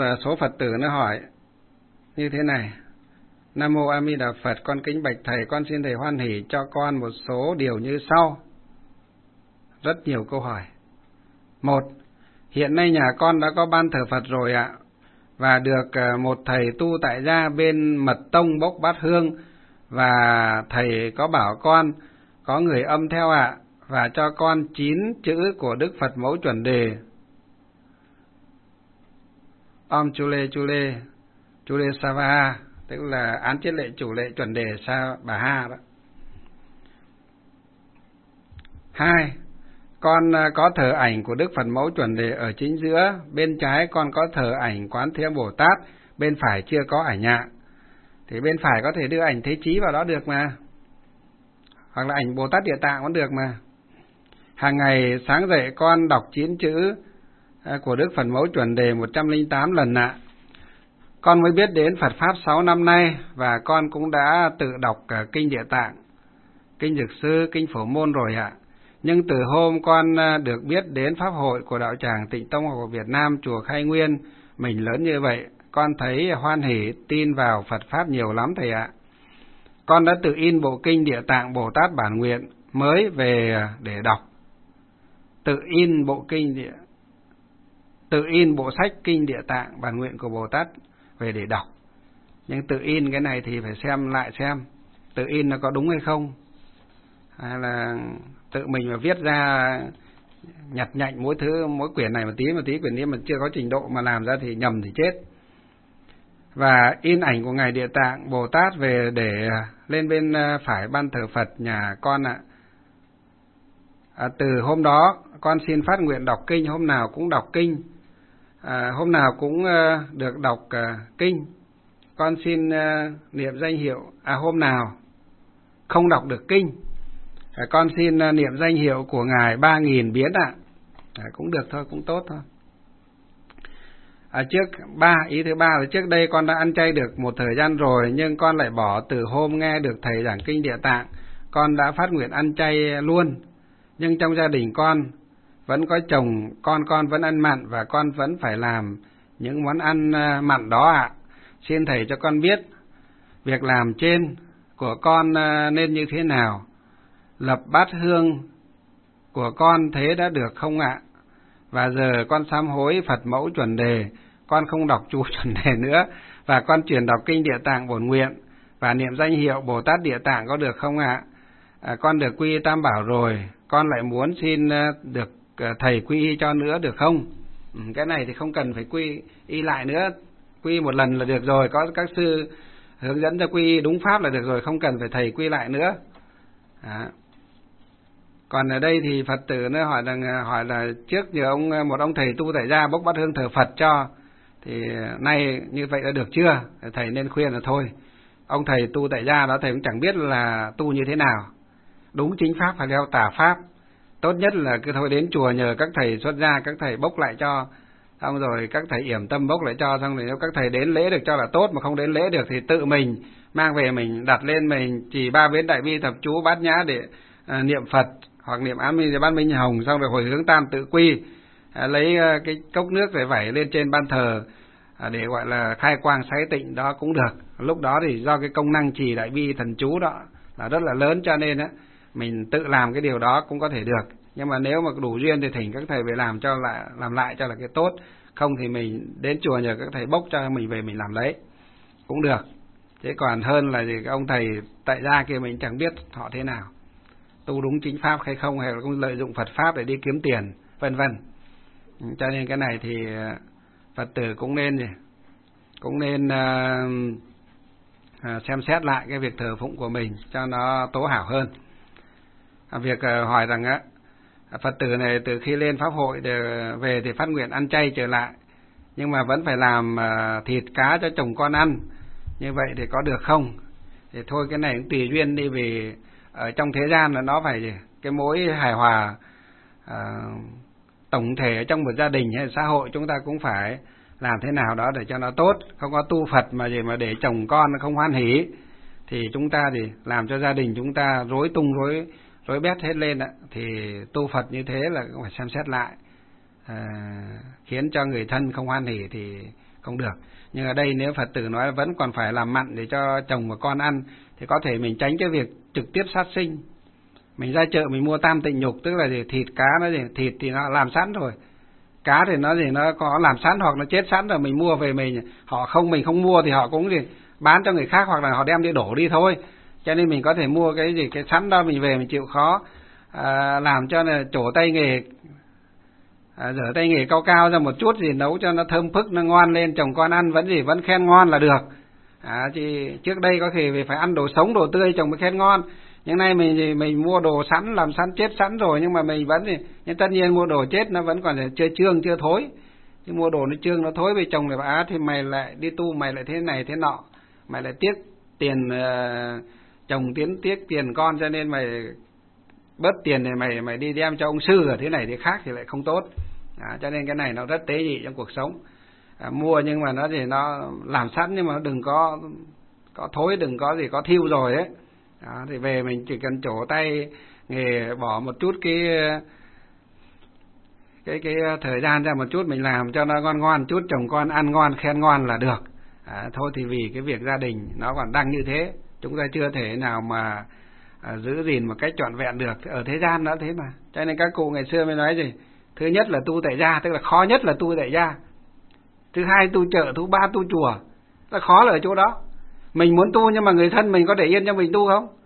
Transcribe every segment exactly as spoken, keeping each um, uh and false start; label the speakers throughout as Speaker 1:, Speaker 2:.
Speaker 1: số Phật tử nó hỏi như thế này: Nam mô A Di Đà Phật, con kính bạch thầy, con xin thầy hoan hỷ cho con một số điều như sau. Rất nhiều câu hỏi. Một, hiện nay nhà con đã có ban thờ Phật rồi ạ, và được một thầy tu tại gia bên mật tông bốc bát hương, và thầy có bảo con có người âm theo ạ, và cho con chín chữ của Đức Phật Mẫu Chuẩn Đề: Om Chule Chule Chule Savaha, tức là án chiết lệ chủ lệ chuẩn đề Sa Bà Ha đó. Hai, con có thờ ảnh của Đức Phật Mẫu Chuẩn Đề ở chính giữa, bên trái con có thờ ảnh Quán Thế Bồ Tát, bên phải chưa có ảnh ạ. Thì bên phải có thể đưa ảnh Thế Chí vào đó được mà, hoặc là ảnh Bồ Tát Địa Tạng cũng được mà. Hàng ngày sáng dậy con đọc chín chữ của Đức Phật Mẫu Chuẩn Đề một trăm lẻ tám lần ạ. Con mới biết đến Phật Pháp sáu năm nay, và con cũng đã tự đọc cả Kinh Địa Tạng, Kinh Dược Sư, Kinh Phổ Môn rồi ạ. Nhưng từ hôm con được biết đến Pháp hội của Đạo Tràng Tịnh Tông của Việt Nam, chùa Khai Nguyên, mình lớn như vậy, con thấy hoan hỷ tin vào Phật Pháp nhiều lắm thầy ạ. Con đã tự in bộ Kinh Địa Tạng Bồ Tát bản nguyện mới về để đọc. Tự in bộ Kinh Địa Tự in bộ sách Kinh Địa Tạng bản nguyện của Bồ Tát về để đọc. Nhưng tự in cái này thì phải xem lại xem tự in nó có đúng hay không, hay là tự mình mà viết ra nhặt nhạnh mỗi thứ, mỗi quyển này một tí một tí, quyểnนี้mà chưa có trình độ mà làm ra thì nhầm thì chết. Và in ảnh của Ngài Địa Tạng Bồ Tát về để lên bên phải ban thờ Phật nhà con ạ. À, từ hôm đó con xin phát nguyện đọc kinh, hôm nào cũng đọc kinh, à, hôm nào cũng uh, được đọc uh, kinh. Con xin uh, niệm danh hiệu, à hôm nào không đọc được kinh, à, con xin uh, niệm danh hiệu của Ngài ba nghìn biến ạ. À, cũng được thôi, cũng tốt thôi. À, trước ba ý thứ ba là trước đây con đã ăn chay được một thời gian rồi, nhưng con lại bỏ từ hôm nghe được thầy giảng Kinh Địa Tạng. Con đã phát nguyện ăn chay luôn, nhưng trong gia đình con vẫn có chồng, con con vẫn ăn mặn, và con vẫn phải làm những món ăn mặn đó ạ. Xin thầy cho con biết việc làm trên của con nên như thế nào? Lập bát hương của con thế đã được không ạ? Và giờ con sám hối Phật Mẫu Chuẩn Đề, con không đọc chú Chuẩn Đề nữa, và con chuyển đọc Kinh Địa Tạng bổn nguyện và niệm danh hiệu Bồ Tát Địa Tạng có được không ạ? À, con được quy y Tam Bảo rồi, con lại muốn xin được thầy quy y cho nữa được không? Ừ, cái này thì không cần phải quy y lại nữa, quy y một lần là được rồi, có các sư hướng dẫn cho quy y đúng pháp là được rồi, không cần phải thầy quy lại nữa. À. Còn ở đây thì Phật tử nó hỏi là hỏi là trước giờ ông một ông thầy tu tại gia bốc bát hương thờ Phật cho, thì nay như vậy đã được chưa? Thầy nên khuyên là thôi, ông thầy tu tại gia đó thầy cũng chẳng biết là tu như thế nào, đúng chính pháp hay theo tà pháp. Tốt nhất là cứ thôi đến chùa nhờ các thầy xuất gia, các thầy bốc lại cho, xong rồi các thầy yểm tâm bốc lại cho, xong rồi nếu các thầy đến lễ được cho là tốt, mà không đến lễ được thì tự mình mang về mình đặt lên, mình chỉ ba vế đại bi thập chú bát nhã để à, niệm Phật, hoặc niệm Án Minh Bát Minh Hồng, xong rồi hồi hướng tam tự quy, à, lấy à, cái cốc nước để vẩy lên trên ban thờ à, để gọi là khai quang sái tịnh đó cũng được. Lúc đó thì do cái công năng trì đại bi thần chú đó là rất là lớn, cho nên á mình tự làm cái điều đó cũng có thể được. Nhưng mà nếu mà đủ duyên thì thỉnh các thầy về làm cho lại làm lại cho là cái tốt, không thì mình đến chùa nhờ các thầy bốc cho mình về mình làm lấy cũng được. Thế còn hơn là gì, cái ông thầy tại gia kia mình chẳng biết họ thế nào, tu đúng chính pháp hay không, hay là cũng lợi dụng Phật pháp để đi kiếm tiền vân vân. Cho nên cái này thì Phật tử cũng nên gì cũng nên uh, uh, xem xét lại cái việc thờ phụng của mình cho nó tố hảo hơn. À, việc uh, hỏi rằng á, Phật tử này từ khi lên pháp hội để về thì phát nguyện ăn chay trở lại, nhưng mà vẫn phải làm uh, thịt cá cho chồng con ăn, như vậy thì có được không? Thì thôi cái này cũng tùy duyên đi, vì ở trong thế gian là nó phải gì? Cái mối hài hòa uh, tổng thể ở trong một gia đình hay xã hội, chúng ta cũng phải làm thế nào đó để cho nó tốt. Không có tu Phật mà gì mà để chồng con nó không hoan hỷ thì chúng ta thì làm cho gia đình chúng ta rối tung rối rối bét hết lên ạ. Thì tu Phật như thế là cũng phải xem xét lại, à, khiến cho người thân không hoan hỷ thì không được. Nhưng ở đây nếu Phật tử nói vẫn còn phải làm mặn để cho chồng và con ăn, thì có thể mình tránh cái việc trực tiếp sát sinh. Mình ra chợ mình mua tam tịnh nhục, tức là gì? Thịt cá nó gì? Thịt thì nó làm sẵn rồi, cá thì nó gì nó có làm sẵn hoặc nó chết sẵn rồi, mình mua về mình, họ không mình không mua thì họ cũng gì bán cho người khác hoặc là họ đem đi đổ đi thôi. Cho nên mình có thể mua cái gì cái sẵn đó, mình về mình chịu khó à, làm cho là trổ tay nghề, à, rửa tay nghề cao cao ra một chút gì, nấu cho nó thơm phức, nó ngon lên, chồng con ăn vẫn gì vẫn khen ngon là được. À, thì trước đây có thể phải ăn đồ sống đồ tươi chồng mới khen ngon, nhưng nay mình thì mình mua đồ sẵn làm sẵn chết sẵn rồi, nhưng mà mình vẫn thì nhưng tất nhiên mua đồ chết nó vẫn còn chưa trương chưa thối, chứ mua đồ nó trương nó thối với chồng thì á thì mày lại đi tu, mày lại thế này thế nọ, mày lại tiếc tiền uh, chồng tiến tiếc tiền con, cho nên mày bớt tiền này mày mày đi đem cho ông sư ở thế này thế khác thì lại không tốt. À, cho nên cái này nó rất tế nhị trong cuộc sống. À, mua nhưng mà nó thì nó làm sẵn nhưng mà nó đừng có có thối, đừng có gì có thiêu rồi ấy. Đó, thì về mình chỉ cần trổ tay nghề, bỏ một chút cái cái cái thời gian ra một chút, mình làm cho nó ngon ngon chút, chồng con ăn ngon khen ngon là được. À, thôi thì vì cái việc gia đình nó còn đang như thế, chúng ta chưa thể nào mà à, giữ gìn một cách trọn vẹn được. Ở thế gian nó thế mà, cho nên các cụ ngày xưa mới nói gì, thứ nhất là tu tại gia, tức là khó nhất là tu tại gia. Thứ hai tu chợ, thứ ba tu chùa. Nó khó là ở chỗ đó. Mình muốn tu nhưng mà người thân mình có để yên cho mình tu không?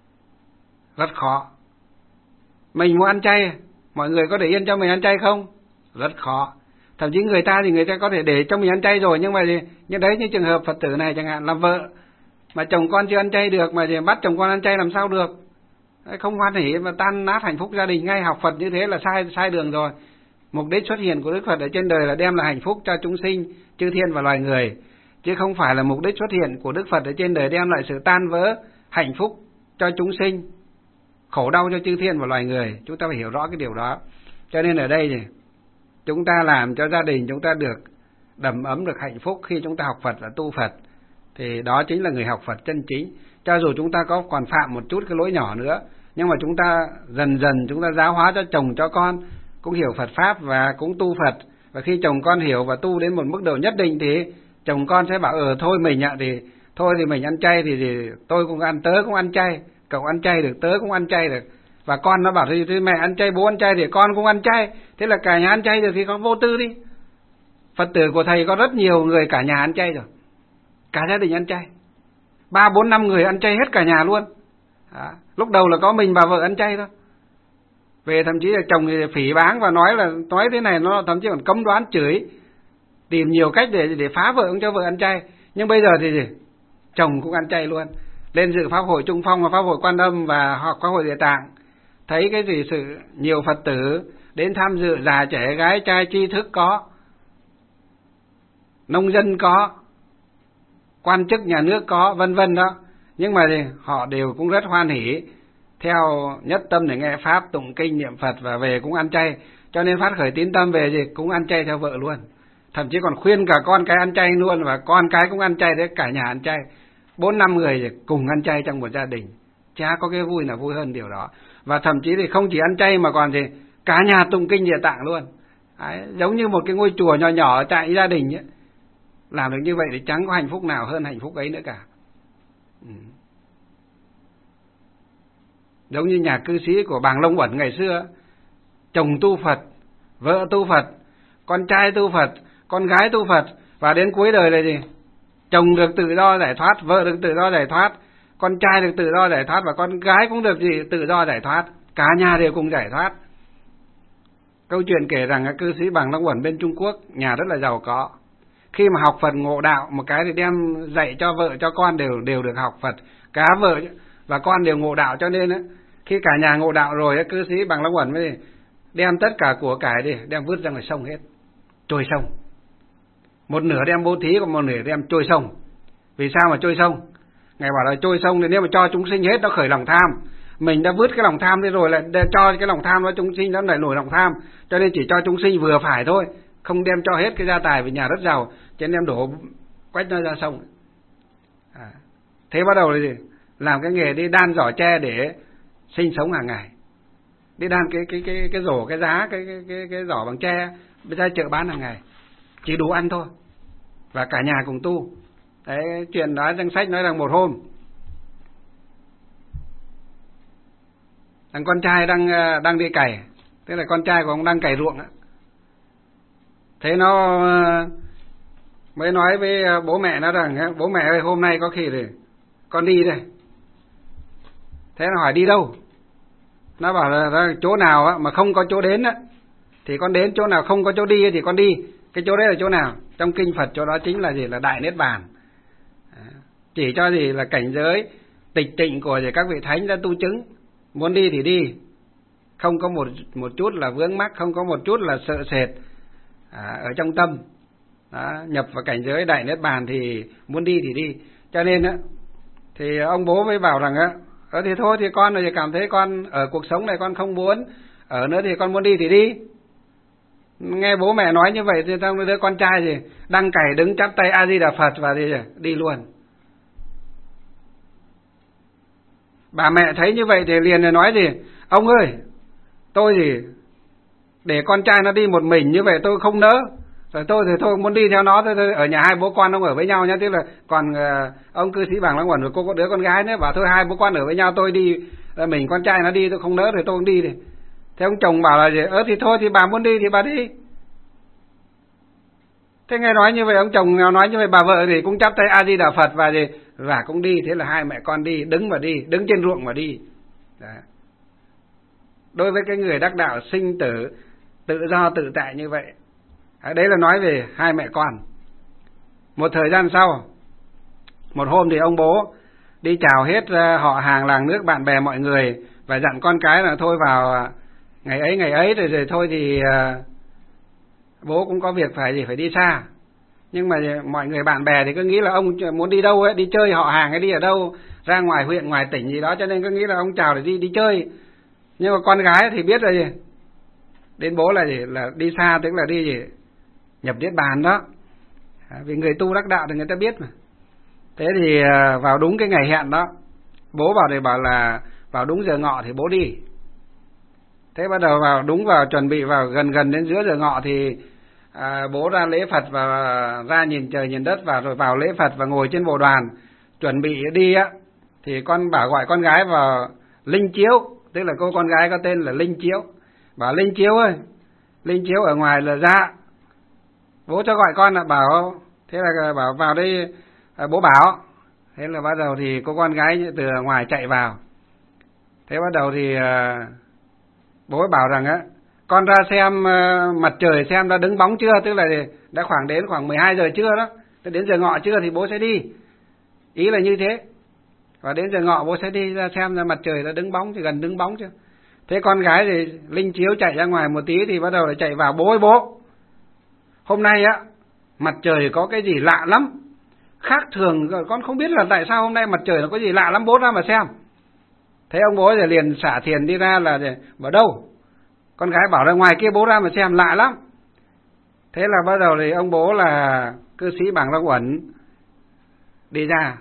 Speaker 1: Rất khó. Mình muốn ăn chay, mọi người có để yên cho mình ăn chay không? Rất khó. Thậm chí người ta thì người ta có thể để cho mình ăn chay rồi, nhưng mà gì? Như đấy, như trường hợp Phật tử này chẳng hạn, làm vợ mà chồng con chưa ăn chay được, mà thì bắt chồng con ăn chay làm sao được? Không hoan hỉ mà tan nát hạnh phúc gia đình ngay. Học Phật như thế là sai sai đường rồi. Mục đích xuất hiện của Đức Phật ở trên đời là đem lại hạnh phúc cho chúng sinh, chư thiên và loài người, chứ không phải là mục đích xuất hiện của Đức Phật ở trên đời đem lại sự tan vỡ hạnh phúc cho chúng sinh, khổ đau cho chư thiên và loài người. Chúng ta phải hiểu rõ cái điều đó. Cho nên ở đây thì chúng ta làm cho gia đình chúng ta được đầm ấm, được hạnh phúc khi chúng ta học Phật và tu Phật, thì đó chính là người học Phật chân chính. Cho dù chúng ta có còn phạm một chút cái lỗi nhỏ nữa, nhưng mà chúng ta dần dần chúng ta giáo hóa cho chồng cho con cũng hiểu Phật Pháp và cũng tu Phật. Và khi chồng con hiểu và tu đến một mức độ nhất định thì chồng con sẽ bảo ờ thôi mình ạ, thì thôi thì mình ăn chay thì, thì tôi cũng ăn, tớ cũng ăn chay, cậu ăn chay được, tớ cũng ăn chay được. Và con nó bảo thì, thì mẹ ăn chay, bố ăn chay thì con cũng ăn chay. Thế là cả nhà ăn chay được thì con vô tư đi. Phật tử của thầy có rất nhiều người cả nhà ăn chay rồi, cả gia đình ăn chay, ba bốn năm người ăn chay hết cả nhà luôn. Đó. Lúc đầu là có mình bà vợ ăn chay thôi, về thậm chí là chồng thì phỉ báng và nói là nói thế này, nó thậm chí còn cấm đoán chửi, tìm nhiều cách để để phá vợ không cho vợ ăn chay. Nhưng bây giờ thì gì? Chồng cũng ăn chay luôn, lên dự pháp hội Trung Phong và pháp hội Quan Âm và học pháp hội Địa Tạng, thấy cái gì sự nhiều Phật tử đến tham dự, già trẻ gái trai tri thức có, nông dân có, quan chức nhà nước có, vân vân đó. Nhưng mà thì họ đều cũng rất hoan hỉ, theo nhất tâm để nghe pháp, tụng kinh, niệm Phật và về cũng ăn chay. Cho nên phát khởi tín tâm về gì cũng ăn chay theo vợ luôn. Thậm chí còn khuyên cả con cái ăn chay luôn, và con cái cũng ăn chay, đấy cả nhà ăn chay, bốn năm người thì cùng ăn chay trong một gia đình. Chả có cái vui nào vui hơn điều đó. Và thậm chí thì không chỉ ăn chay mà còn gì cả nhà tụng kinh Địa Tạng luôn. Đấy, giống như một cái ngôi chùa nhỏ nhỏ ở tại gia đình ấy. Làm được như vậy thì chẳng có hạnh phúc nào hơn hạnh phúc ấy nữa cả. Ừ. Giống như nhà cư sĩ của Bàng Long Uẩn ngày xưa, chồng tu Phật, vợ tu Phật, con trai tu Phật, con gái tu Phật, và đến cuối đời là gì? Chồng được tự do giải thoát, vợ được tự do giải thoát, con trai được tự do giải thoát, và con gái cũng được gì? Tự do giải thoát, cả nhà đều cùng giải thoát. Câu chuyện kể rằng các cư sĩ Bàng Long Uẩn bên Trung Quốc, nhà rất là giàu có. Khi mà học Phật ngộ đạo một cái thì đem dạy cho vợ cho con đều đều được học Phật, cả vợ và con đều ngộ đạo. Cho nên ấy, khi cả nhà ngộ đạo rồi, cư sĩ Bàng Long Uẩn mới đem tất cả của cải đi đem vứt ra ngoài sông hết, trôi sông. Một nửa đem bố thí, còn một nửa đem trôi sông. Vì sao mà trôi sông? Ngài bảo là trôi sông thì nếu mà cho chúng sinh hết nó khởi lòng tham, mình đã vứt cái lòng tham đi rồi lại cho cái lòng tham nó chúng sinh nó lại nổi lòng tham, cho nên chỉ cho chúng sinh vừa phải thôi, không đem cho hết cái gia tài vì nhà rất giàu, cho nên đem đổ quách nó ra sông. À, thế bắt đầu là gì? Làm cái nghề đi đan giỏ tre để sinh sống hàng ngày, đi đan cái cái cái cái rổ cái giá cái cái cái, cái giỏ bằng tre ra chợ bán hàng ngày, chỉ đủ ăn thôi. và cả nhà cùng tu. Đấy, chuyện đó trong sách nói rằng một hôm thằng con trai đang đang đi cày, tức là con trai của ông đang cày ruộng á. Thế nó mới nói với bố mẹ nó rằng bố mẹ ơi, hôm nay có khi thì con đi đây. Thế nó hỏi đi đâu? Nó bảo là chỗ nào á, mà không có chỗ đến á, thì con đến, chỗ nào không có chỗ đi thì con đi. Cái chỗ đấy là chỗ nào? Trong kinh Phật chỗ đó chính là gì? Là Đại Niết Bàn. Chỉ cho gì là cảnh giới tịch tịnh của các vị thánh đã tu chứng. Muốn đi thì đi, không có một một chút là vướng mắc, không có một chút là sợ sệt à, ở trong tâm. Đó, nhập vào cảnh giới Đại Niết Bàn thì muốn đi thì đi. Cho nên á, thì ông bố mới bảo rằng á, ờ thì thôi thì con thì cảm thấy con ở cuộc sống này con không muốn ở nữa, thì con muốn đi thì đi. Nghe bố mẹ nói như vậy thì trong đứa con trai gì đang cày đứng chắp tay A Di Đà Phật và đi đi luôn. Bà mẹ thấy như vậy thì liền nói gì, ông ơi, tôi thì để con trai nó đi một mình như vậy tôi không nỡ, rồi tôi thì thôi muốn đi theo nó, thôi ở nhà hai bố con ông ở với nhau nhá. Tức là còn uh, ông cư sĩ Bảng Lăng Uẩn rồi cô có đứa con gái nữa, bảo thôi hai bố con ở với nhau, tôi đi mình con trai nó đi tôi không nỡ thì tôi cũng đi. Thì thế ông chồng bảo là gì, ơ thì thôi thì bà muốn đi thì bà đi. Thế nghe nói như vậy, ông chồng nói như vậy, bà vợ thì cũng chắp tay A Di Đà Phật và gì và cũng đi. Thế là hai mẹ con đi, đứng mà đi, đứng trên ruộng mà đi. Đấy. Đối với cái người đắc đạo sinh tử tự do tự tại như vậy. Đấy là nói về hai mẹ con. Một thời gian sau, một hôm thì ông bố đi chào hết họ hàng làng nước bạn bè mọi người và dặn con cái là thôi vào ngày ấy ngày ấy rồi rồi thôi thì uh, bố cũng có việc phải gì phải đi xa. Nhưng mà mọi người bạn bè thì cứ nghĩ là ông muốn đi đâu ấy, đi chơi họ hàng hay đi ở đâu, ra ngoài huyện ngoài tỉnh gì đó, cho nên cứ nghĩ là ông chào để đi đi chơi. Nhưng mà con gái thì biết là gì, đến bố là gì, là đi xa, tức là đi gì nhập niết bàn đó. Vì người tu đắc đạo thì người ta biết mà. Thế thì vào đúng cái ngày hẹn đó, bố bảo thì bảo là vào đúng giờ ngọ thì bố đi. Thế bắt đầu vào đúng vào chuẩn bị vào gần gần đến giữa giờ ngọ thì à, bố ra lễ Phật và ra nhìn trời nhìn đất và rồi vào lễ Phật và ngồi trên bồ đoàn chuẩn bị đi á. Thì con bảo gọi con gái vào Linh Chiếu, tức là cô con gái có tên là Linh Chiếu. Bảo Linh Chiếu ơi, Linh Chiếu ở ngoài là ra. Bố cho gọi con là bảo, thế là bảo vào đây à, bố bảo. Thế là bắt đầu thì cô con gái từ ngoài chạy vào. Thế bắt đầu thì à, bố bảo rằng á, con ra xem uh, mặt trời xem đã đứng bóng chưa, tức là đã khoảng đến khoảng mười hai giờ trưa đó, đến giờ ngọ trưa thì bố sẽ đi. Ý là như thế. Và đến giờ ngọ bố sẽ đi ra xem ra mặt trời đã đứng bóng, thì gần đứng bóng chưa. Thế con gái thì Linh Chiếu chạy ra ngoài một tí thì bắt đầu lại chạy vào, bố ơi bố, hôm nay á mặt trời có cái gì lạ lắm, khác thường, con không biết là tại sao hôm nay mặt trời nó có gì lạ lắm, bố ra mà xem. Thế ông bố thì liền xả thiền đi ra là bảo đâu? Con gái bảo ra ngoài kia bố ra mà xem, lạ lắm. Thế là bắt đầu thì ông bố là cư sĩ Bảng Lăng Uẩn đi ra.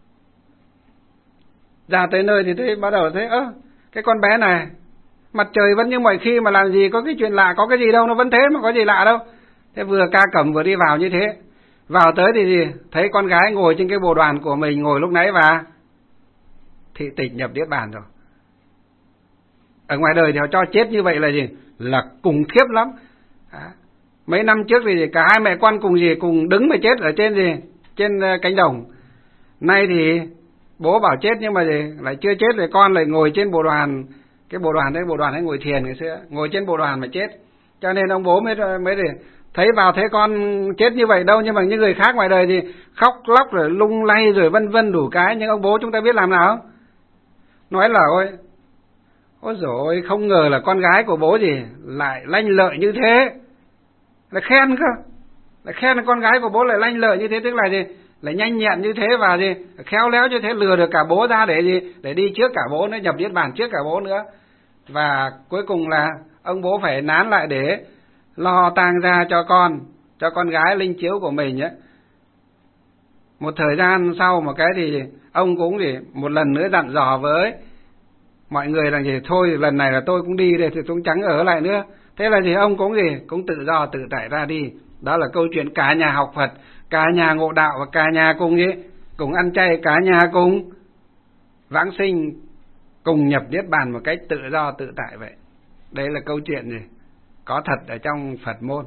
Speaker 1: Ra tới nơi thì thấy bắt đầu thấy ơ, cái con bé này mặt trời vẫn như mọi khi mà làm gì có cái chuyện lạ, có cái gì đâu, nó vẫn thế mà có gì lạ đâu. Thế vừa ca cẩm vừa đi vào như thế. Vào tới thì gì? Thấy con gái ngồi trên cái bồ đoàn của mình ngồi lúc nãy và thị tịch nhập niết bàn rồi. Ở ngoài đời thì họ cho chết như vậy là gì? Là khủng khiếp lắm. À, mấy năm trước thì cả hai mẹ con cùng gì cùng đứng mà chết ở trên gì? Trên cánh đồng. Nay thì bố bảo chết nhưng mà gì? Lại chưa chết thì con lại ngồi trên bồ đoàn. Cái bồ đoàn đấy, bồ đoàn ấy ngồi thiền ngày xưa, ngồi trên bồ đoàn mà chết. Cho nên ông bố mới mới để thấy vào thấy con chết như vậy đâu, nhưng mà những người khác ngoài đời thì khóc lóc rồi lung lay rồi vân vân đủ cái, nhưng ông bố chúng ta biết làm nào không? Nói là ôi, ôi dồi ôi, không ngờ là con gái của bố gì lại lanh lợi như thế, là khen cơ, là khen là con gái của bố lại lanh lợi như thế, tức là gì, lại nhanh nhẹn như thế và gì khéo léo như thế, lừa được cả bố ra để gì, để đi trước cả bố nữa, nhập niết bàn trước cả bố nữa. Và cuối cùng là ông bố phải nán lại để lo tang ra cho con, cho con gái Linh Chiếu của mình ấy. Một thời gian sau một cái thì ông cũng thì một lần nữa dặn dò với mọi người rằng gì thôi lần này là tôi cũng đi đây, thì tôi cũng chẳng ở lại nữa. Thế là gì ông cũng gì cũng tự do tự tại ra đi. Đó là câu chuyện cả nhà học Phật, cả nhà ngộ đạo và cả nhà cùng gì? Cùng ăn chay, cả nhà cùng vãng sinh, cùng nhập niết bàn một cách tự do tự tại vậy. Đây là câu chuyện gì? Có thật ở trong Phật môn.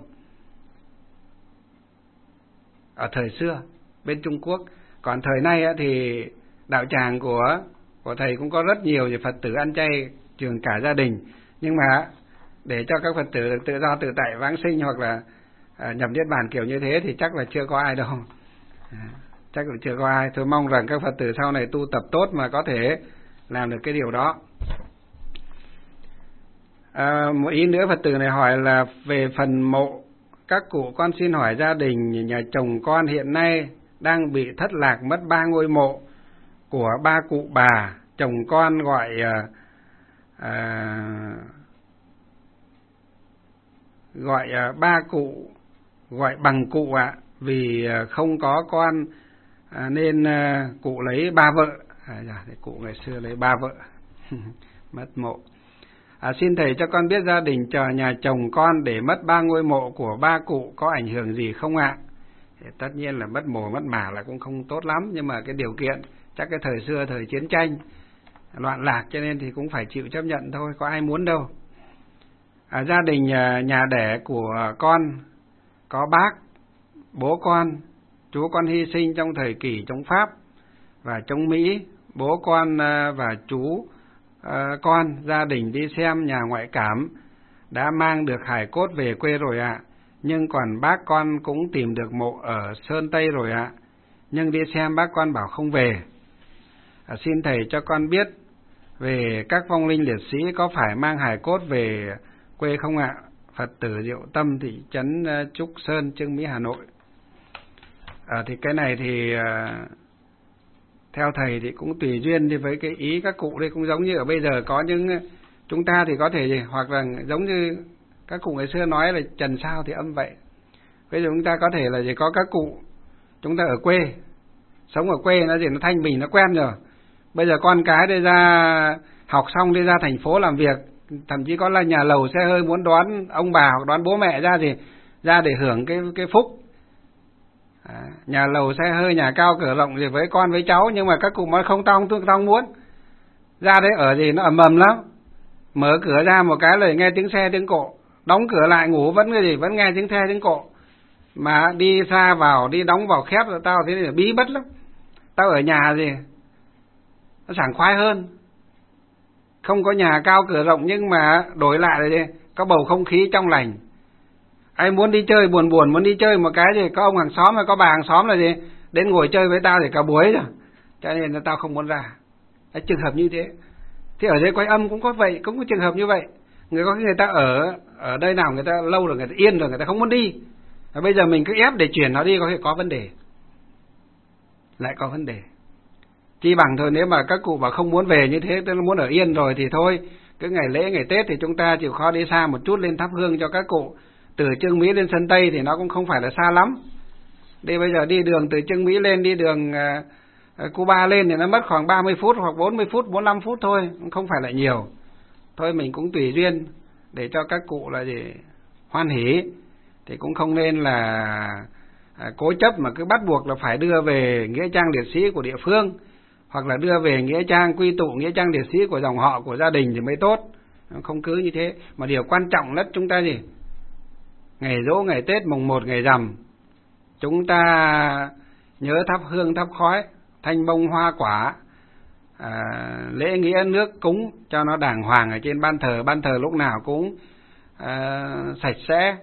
Speaker 1: Ở thời xưa bên Trung Quốc, còn thời nay thì đạo tràng của của thầy cũng có rất nhiều Phật tử ăn chay trường cả gia đình, nhưng mà để cho các Phật tử được tự do tự tại vãng sinh hoặc là à, nhập niết bàn kiểu như thế thì chắc là chưa có ai đâu. À, chắc là chưa có ai. Tôi mong rằng các Phật tử sau này tu tập tốt mà có thể làm được cái điều đó. À, một ý nữa Phật tử này hỏi là về phần mộ các cụ, con xin hỏi gia đình nhà chồng con hiện nay đang bị thất lạc mất ba ngôi mộ của ba cụ bà. Chồng con gọi à, à, gọi à, ba cụ gọi bằng cụ ạ, à, vì không có con à, nên à, cụ lấy ba vợ. À, dạ, cụ ngày xưa lấy ba vợ mất mộ. À, xin thầy cho con biết gia đình chờ nhà chồng con để mất ba ngôi mộ của ba cụ có ảnh hưởng gì không ạ? Thì tất nhiên là mất mồ mất mả là cũng không tốt lắm, nhưng mà cái điều kiện chắc cái thời xưa thời chiến tranh loạn lạc cho nên thì cũng phải chịu chấp nhận thôi, có ai muốn đâu. À, gia đình nhà, nhà đẻ của con có bác, bố con, chú con hy sinh trong thời kỳ chống Pháp và chống Mỹ. Bố con và chú À, con, gia đình đi xem nhà ngoại cảm đã mang được hài cốt về quê rồi ạ. À. Nhưng còn bác con cũng tìm được mộ ở Sơn Tây rồi ạ. À. Nhưng đi xem bác con bảo không về. À, xin thầy cho con biết về các vong linh liệt sĩ có phải mang hài cốt về quê không ạ? À? Phật tử Diệu Tâm, thị trấn Trúc Sơn, Chương Mỹ, Hà Nội. À, thì cái này thì à, theo thầy thì cũng tùy duyên đi với cái ý các cụ đây, cũng giống như ở bây giờ có những chúng ta thì có thể gì, hoặc là giống như các cụ ngày xưa nói là trần sao thì âm vậy. Bây giờ chúng ta có thể là gì, có các cụ chúng ta ở quê, sống ở quê nó gì nó thanh bình, nó quen rồi. Bây giờ con cái đi ra học xong đi ra thành phố làm việc, thậm chí có là nhà lầu xe hơi muốn đón ông bà hoặc đón bố mẹ ra thì ra để hưởng cái cái phúc. À, nhà lầu xe hơi, nhà cao cửa rộng gì với con với cháu, nhưng mà các cụ nói không, tao không, tao không muốn ra đấy ở gì nó ầm ầm lắm. Mở cửa ra một cái là nghe tiếng xe tiếng cộ, đóng cửa lại ngủ vẫn cái gì vẫn nghe tiếng xe tiếng cộ, mà đi xa vào đi đóng vào khép rồi tao thế là bí bất lắm. Tao ở nhà gì nó sảng khoái hơn, không có nhà cao cửa rộng nhưng mà đổi lại là gì có bầu không khí trong lành. Ai muốn đi chơi buồn buồn muốn đi chơi một cái gì có ông hàng xóm hay có bà hàng xóm là gì đến ngồi chơi với tao để cả buổi rồi, cho nên là tao không muốn ra. Cái trường hợp như thế thì ở đây Quay Âm cũng có vậy, cũng có trường hợp như vậy. Người có người ta ở ở đây nào người ta lâu rồi, người ta yên rồi, người ta không muốn đi, và bây giờ mình cứ ép để chuyển nó đi có thể có vấn đề, lại có vấn đề. Chi bằng thôi, nếu mà các cụ bảo không muốn về như thế, tức là muốn ở yên rồi thì thôi, cứ ngày lễ ngày Tết thì chúng ta chịu khó đi xa một chút lên thắp hương cho các cụ. Từ Chương Mỹ lên Sơn Tây thì nó cũng không phải là xa lắm. Đi bây giờ đi đường từ Chương Mỹ lên đi đường uh, Cuba lên thì nó mất khoảng ba mươi phút hoặc bốn mươi phút, bốn mươi lăm phút thôi, không phải là nhiều. Thôi mình cũng tùy duyên để cho các cụ là gì hoan hỉ, thì cũng không nên là uh, cố chấp mà cứ bắt buộc là phải đưa về nghĩa trang liệt sĩ của địa phương, hoặc là đưa về nghĩa trang quy tụ nghĩa trang liệt sĩ của dòng họ của gia đình thì mới tốt. Không cứ như thế, mà điều quan trọng nhất chúng ta gì ngày Dỗ, ngày Tết, mùng một, ngày Rằm chúng ta nhớ thắp hương thắp khói, thanh bông hoa quả, à, lễ nghĩa nước cúng cho nó đàng hoàng ở trên ban thờ. Ban thờ lúc nào cũng à, sạch sẽ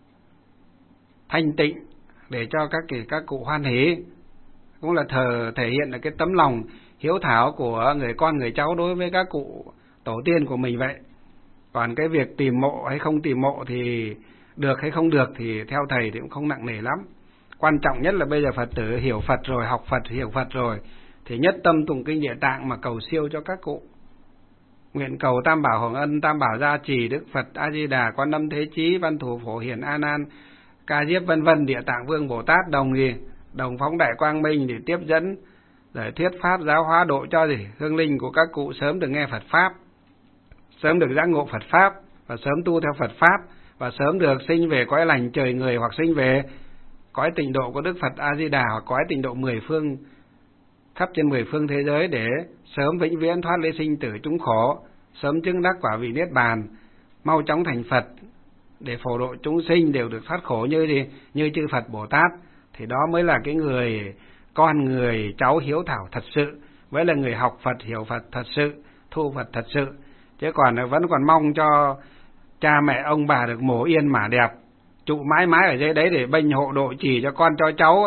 Speaker 1: thanh tịnh để cho các kỳ các cụ hoan hỉ, cũng là thờ thể hiện là cái tấm lòng hiếu thảo của người con người cháu đối với các cụ tổ tiên của mình vậy. Còn cái việc tìm mộ hay không tìm mộ thì được hay không được thì theo thầy thì cũng không nặng nề lắm. Quan trọng nhất là bây giờ Phật tử hiểu Phật rồi, học Phật, hiểu Phật rồi thì nhất tâm tụng kinh Địa Tạng mà cầu siêu cho các cụ. Nguyện cầu Tam Bảo Hồng Ân, Tam Bảo gia trì, Đức Phật A Di Đà, Quan Âm Thế Chí, Văn Thù Phổ Hiền A Nan, Ca Diếp vân vân, Địa Tạng Vương Bồ Tát đồng gì đồng phóng đại quang minh để tiếp dẫn để thuyết pháp giáo hóa độ cho gì hương linh của các cụ sớm được nghe Phật pháp, sớm được giác ngộ Phật pháp và sớm tu theo Phật pháp, và sớm được sinh về cõi lành trời người hoặc sinh về cõi tịnh độ của Đức Phật A Di Đà hoặc cõi tịnh độ mười phương khắp trên mười phương thế giới để sớm vĩnh viễn thoát ly sinh tử chúng khổ, sớm chứng đắc quả vị niết bàn, mau chóng thành Phật để phổ độ chúng sinh đều được thoát khổ như gì như chư Phật Bồ Tát, thì đó mới là cái người con người cháu hiếu thảo thật sự, mới là người học Phật hiểu Phật thật sự, thu Phật thật sự. Chứ còn vẫn còn mong cho cha mẹ ông bà được mổ yên mả đẹp, trụ mãi mãi ở dưới đấy để bênh hộ độ trì cho con cho cháu,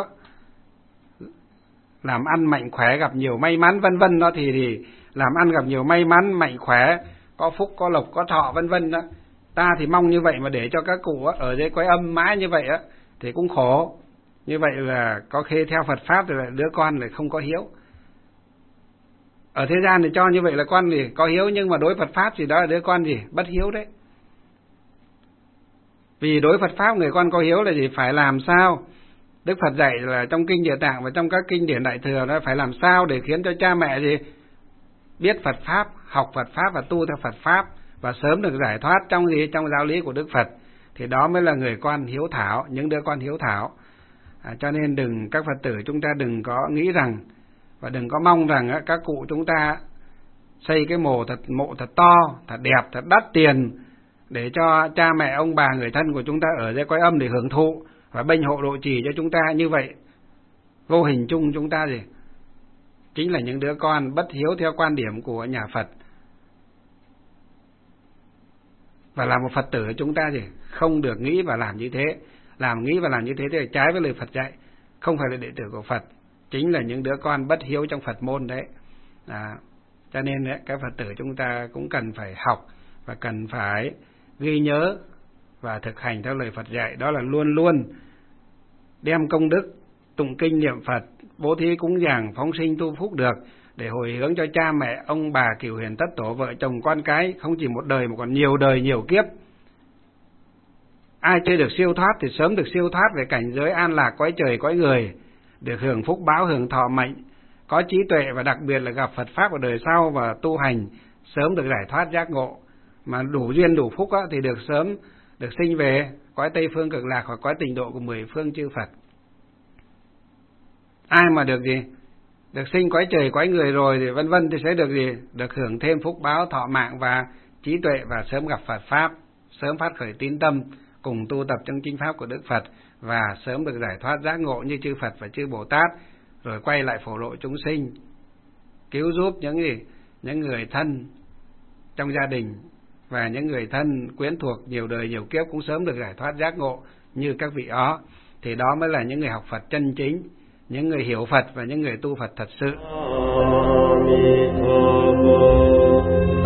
Speaker 1: làm ăn mạnh khỏe gặp nhiều may mắn vân vân đó, thì, thì làm ăn gặp nhiều may mắn mạnh khỏe, có phúc có lộc có thọ vân vân đó. Ta thì mong như vậy mà để cho các cụ ở dưới cõi âm mãi như vậy á thì cũng khổ. Như vậy là có khi theo Phật pháp thì đứa con lại không có hiếu. Ở thế gian thì cho như vậy là con gì có hiếu, nhưng mà đối Phật pháp thì đó là đứa con gì bất hiếu đấy. Vì đối Phật pháp người con có hiếu là gì? Phải làm sao? Đức Phật dạy là trong kinh Địa Tạng và trong các kinh điển Đại thừa đó, phải làm sao để khiến cho cha mẹ gì biết Phật pháp, học Phật pháp và tu theo Phật pháp và sớm được giải thoát trong gì trong giáo lý của Đức Phật, thì đó mới là người con hiếu thảo, những đứa con hiếu thảo. À, cho nên đừng các Phật tử chúng ta đừng có nghĩ rằng và đừng có mong rằng á, các cụ chúng ta xây cái mộ thật mộ thật to, thật đẹp, thật đắt tiền để cho cha mẹ ông bà người thân của chúng ta ở dưới cõi âm để hưởng thụ và bênh hộ độ trì cho chúng ta. Như vậy vô hình chung chúng ta gì chính là những đứa con bất hiếu theo quan điểm của nhà Phật. Và là một Phật tử chúng ta gì không được nghĩ và làm như thế. Làm nghĩ và làm như thế thì trái với lời Phật dạy, không phải là đệ tử của Phật, chính là những đứa con bất hiếu trong Phật môn đấy. À, cho nên đấy, các Phật tử chúng ta cũng cần phải học và cần phải ghi nhớ và thực hành theo lời Phật dạy, đó là luôn luôn đem công đức tụng kinh niệm Phật, bố thí cúng dường, phóng sinh tu phúc được, để hồi hướng cho cha mẹ ông bà cửu hiền tất tổ, vợ chồng con cái, không chỉ một đời mà còn nhiều đời nhiều kiếp. Ai chưa được siêu thoát thì sớm được siêu thoát về cảnh giới an lạc cõi trời cõi người, được hưởng phúc báo hưởng thọ mệnh, có trí tuệ và đặc biệt là gặp Phật pháp ở đời sau và tu hành sớm được giải thoát giác ngộ. Mà đủ duyên đủ phúc á, thì được sớm được sinh về cõi Tây phương Cực Lạc hoặc cõi tịnh độ của mười phương chư Phật. Ai mà được gì được sinh cõi trời cõi người rồi thì vân vân thì sẽ được gì được hưởng thêm phúc báo thọ mạng và trí tuệ và sớm gặp Phật pháp, sớm phát khởi tín tâm cùng tu tập trong chính pháp của Đức Phật và sớm được giải thoát giác ngộ như chư Phật và chư Bồ Tát, rồi quay lại phổ độ chúng sinh, cứu giúp những gì những người thân trong gia đình và những người thân quyến thuộc nhiều đời nhiều kiếp cũng sớm được giải thoát giác ngộ như các vị đó. Thì đó mới là những người học Phật chân chính, những người hiểu Phật và những người tu Phật thật sự.